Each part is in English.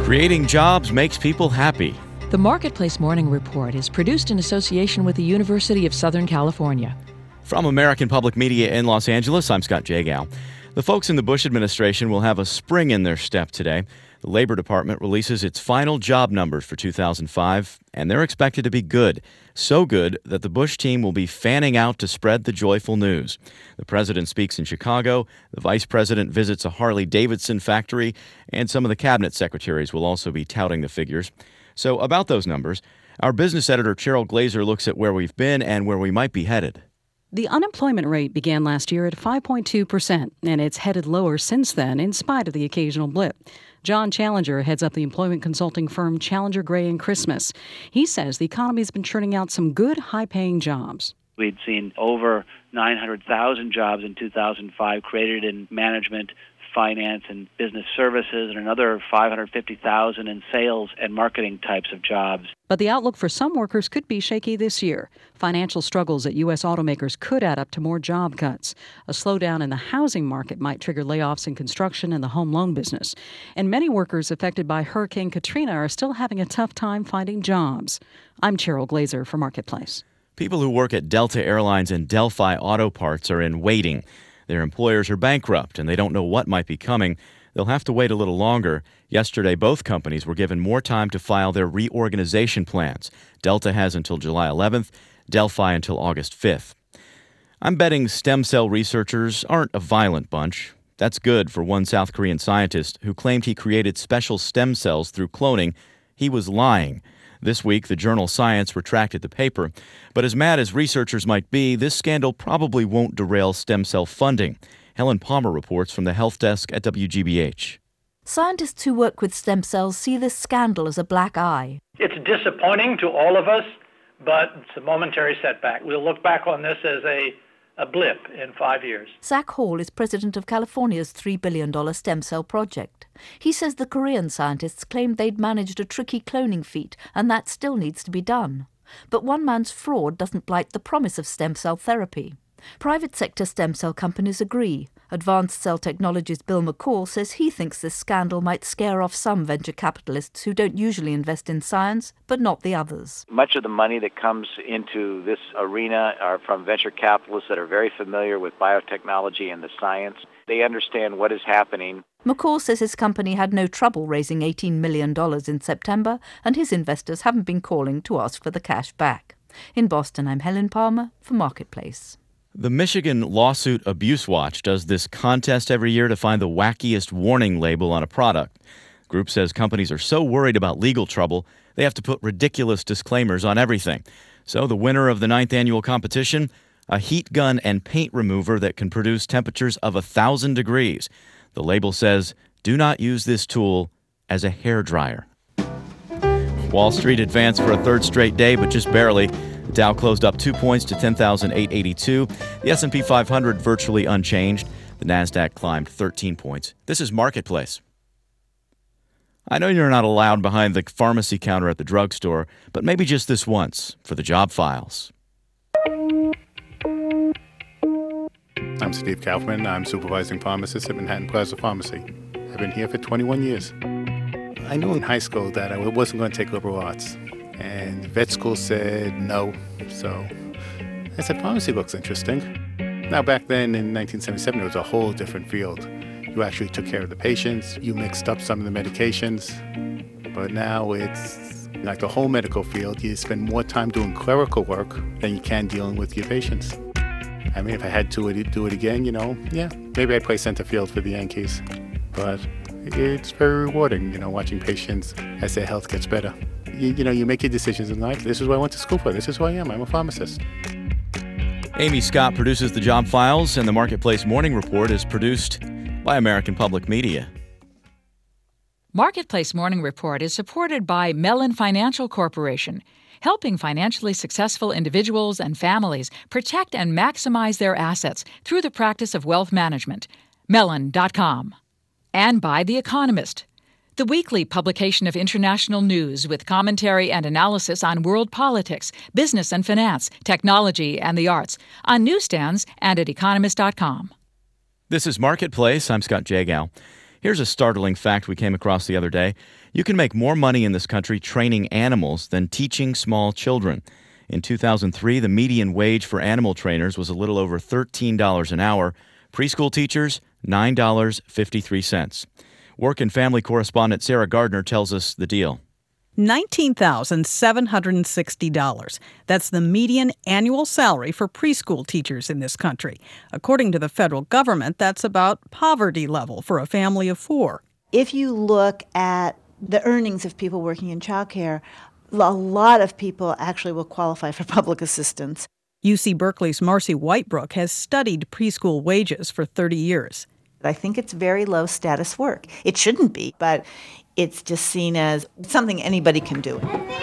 Creating jobs makes people happy. The Marketplace Morning Report is produced in association with the University of Southern California. From American Public Media in Los Angeles, I'm Scott Jagow. The folks in the Bush administration will have a spring in their step today. The Labor Department releases its final job numbers for 2005, and they're expected to be good. So good that the Bush team will be fanning out to spread the joyful news. The president speaks in Chicago, the vice president visits a Harley-Davidson factory, and some of the cabinet secretaries will also be touting the figures. So about those numbers, our business editor Cheryl Glazer looks at where we've been and where we might be headed. The unemployment rate began last year at 5.2%, and it's headed lower since then in spite of the occasional blip. John Challenger heads up the employment consulting firm Challenger Gray and Christmas. He says the economy's been churning out some good, high-paying jobs. We'd seen over 900,000 jobs in 2005 created in management, finance, and business services, and another 550,000 in sales and marketing types of jobs. But the outlook for some workers could be shaky this year. Financial struggles at U.S. automakers could add up to more job cuts. A slowdown in the housing market might trigger layoffs in construction and the home loan business. And many workers affected by Hurricane Katrina are still having a tough time finding jobs. I'm Cheryl Glazer for Marketplace. People who work at Delta Airlines and Delphi Auto Parts are in waiting. Their employers are bankrupt and they don't know what might be coming. They'll have to wait a little longer. Yesterday, both companies were given more time to file their reorganization plans. Delta has until July 11th, Delphi until August 5th. I'm betting stem cell researchers aren't a violent bunch. That's good for one South Korean scientist who claimed he created special stem cells through cloning. He was lying. This week, the journal Science retracted the paper. But as mad as researchers might be, this scandal probably won't derail stem cell funding. Helen Palmer reports from the health desk at WGBH. Scientists who work with stem cells see this scandal as a black eye. It's disappointing to all of us, but it's a momentary setback. We'll look back on this as a blip in 5 years. Zach Hall is president of California's $3 billion stem cell project. He says the Korean scientists claimed they'd managed a tricky cloning feat, and that still needs to be done. But one man's fraud doesn't blight the promise of stem cell therapy. Private sector stem cell companies agree. Advanced Cell Technologies' Bill McCall says he thinks this scandal might scare off some venture capitalists who don't usually invest in science, but not the others. Much of the money that comes into this arena are from venture capitalists that are very familiar with biotechnology and the science. They understand what is happening. McCall says his company had no trouble raising $18 million in September, and his investors haven't been calling to ask for the cash back. In Boston, I'm Helen Palmer for Marketplace. The Michigan Lawsuit Abuse Watch does this contest every year to find the wackiest warning label on a product. The group says companies are so worried about legal trouble, they have to put ridiculous disclaimers on everything. So the winner of the 9th annual competition, a heat gun and paint remover that can produce temperatures of 1,000 degrees. The label says, do not use this tool as a hairdryer. Wall Street advanced for a third straight day, but just barely. The Dow closed up 2 points to 10,882. The S&P 500 virtually unchanged. The Nasdaq climbed 13 points. This is Marketplace. I know you're not allowed behind the pharmacy counter at the drugstore, but maybe just this once for the job files. I'm Steve Kaufman. I'm supervising pharmacist at Manhattan Plaza Pharmacy. I've been here for 21 years. I knew in high school that I wasn't going to take liberal arts. And vet school said no. So I said, pharmacy looks interesting. Now, back then in 1977, it was a whole different field. You actually took care of the patients. You mixed up some of the medications. But now it's like the whole medical field. You spend more time doing clerical work than you can dealing with your patients. I mean, if I had to do it again, maybe I'd play center field for the Yankees. But it's very rewarding, watching patients as their health gets better. You make your decisions in life. This is what I went to school for. This is who I am. I'm a pharmacist. Amy Scott produces the Job Files, and the Marketplace Morning Report is produced by American Public Media. Marketplace Morning Report is supported by Mellon Financial Corporation, helping financially successful individuals and families protect and maximize their assets through the practice of wealth management. Mellon.com. And by The Economist, the weekly publication of international news with commentary and analysis on world politics, business and finance, technology and the arts, on newsstands and at economist.com. This is Marketplace. I'm Scott Jagow. Here's a startling fact we came across the other day. You can make more money in this country training animals than teaching small children. In 2003, the median wage for animal trainers was a little over $13 an hour. Preschool teachers, $9.53. Work and family correspondent Sarah Gardner tells us the deal. $19,760. That's the median annual salary for preschool teachers in this country. According to the federal government, that's about poverty level for a family of 4. If you look at the earnings of people working in childcare, a lot of people actually will qualify for public assistance. UC Berkeley's Marcy Whitebrook has studied preschool wages for 30 years. I think it's very low status work. It shouldn't be, but it's just seen as something anybody can do.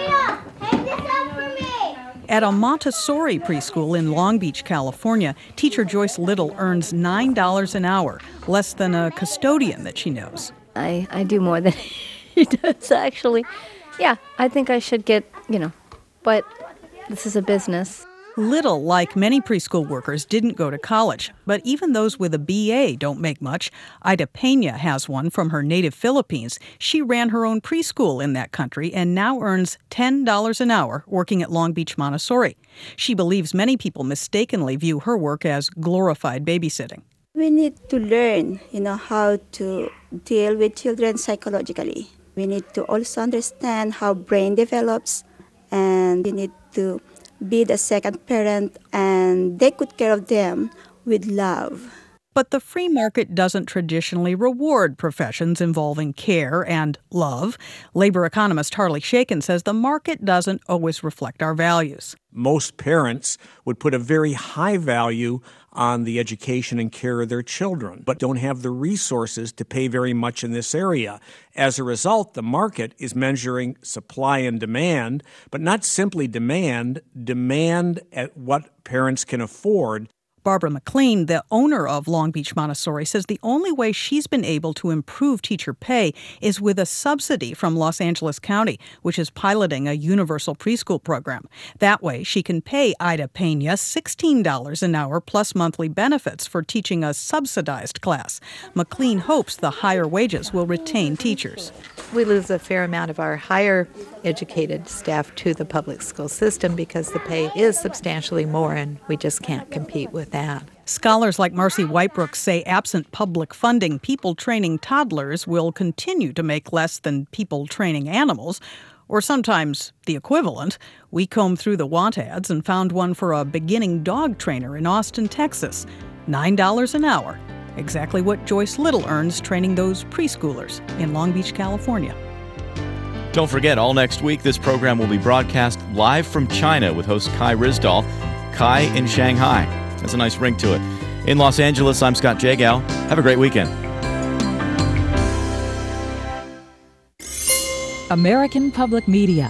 At a Montessori preschool in Long Beach, California, teacher Joyce Little earns $9 an hour, less than a custodian that she knows. I do more than he does, actually. Yeah, I think I should get, but this is a business. Little, like many preschool workers, didn't go to college, but even those with a BA don't make much. Ida Pena has one from her native Philippines. She ran her own preschool in that country and now earns $10 an hour working at Long Beach Montessori. She believes many people mistakenly view her work as glorified babysitting. We need to learn, how to deal with children psychologically. We need to also understand how brain develops, and we need to be the second parent and take good care of them with love. But the free market doesn't traditionally reward professions involving care and love. Labor economist Harley Shaken says the market doesn't always reflect our values. Most parents would put a very high value on the education and care of their children, but don't have the resources to pay very much in this area. As a result, the market is measuring supply and demand, but not simply demand at what parents can afford. Barbara McLean, the owner of Long Beach Montessori, says the only way she's been able to improve teacher pay is with a subsidy from Los Angeles County, which is piloting a universal preschool program. That way, she can pay Ida Pena $16 an hour plus monthly benefits for teaching a subsidized class. McLean hopes the higher wages will retain teachers. We lose a fair amount of our higher educated staff to the public school system because the pay is substantially more, and we just can't compete with that. Scholars like Marcy Whitebrook say absent public funding, people training toddlers will continue to make less than people training animals, or sometimes the equivalent. We combed through the want ads and found one for a beginning dog trainer in Austin, Texas. $9 an hour. Exactly what Joyce Little earns training those preschoolers in Long Beach, California. Don't forget, all next week, this program will be broadcast live from China with host Kai Ryssdal. Kai in Shanghai. That's a nice ring to it. In Los Angeles, I'm Scott Jagow. Have a great weekend. American Public Media.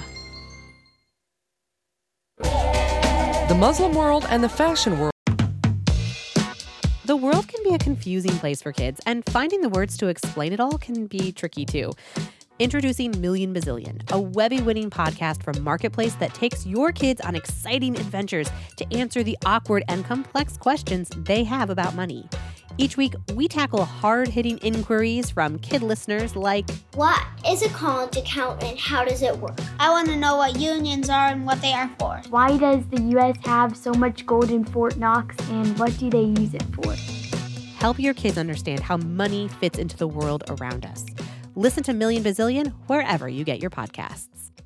The Muslim world and the fashion world. The world can be a confusing place for kids, and finding the words to explain it all can be tricky too. Introducing Million Bazillion, a Webby-winning podcast from Marketplace that takes your kids on exciting adventures to answer the awkward and complex questions they have about money. Each week, we tackle hard-hitting inquiries from kid listeners like, what is a college account and how does it work? I want to know what unions are and what they are for. Why does the U.S. have so much gold in Fort Knox, and what do they use it for? Help your kids understand how money fits into the world around us. Listen to Million Bazillion wherever you get your podcasts.